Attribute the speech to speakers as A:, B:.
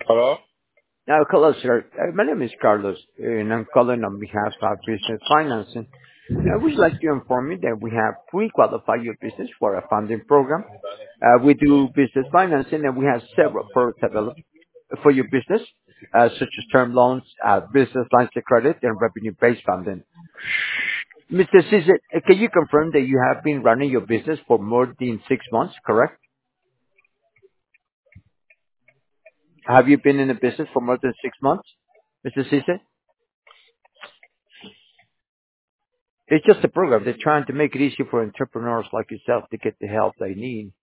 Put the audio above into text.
A: Hello?
B: Now, hello, sir. My name is Carlos, and I'm calling on behalf of Business Financing. I would like to inform you that we have pre-qualified your business for a funding program. We do business financing, and we have several products available for your business, such as term loans, business lines of credit, and revenue-based funding. Mr. Cesar, can you confirm that you have been running your business for more than 6 months, correct? Have you been in the business for more than 6 months, Mr. Cesar? It's just a program. They're trying to make it easy for entrepreneurs like yourself to get the help they need.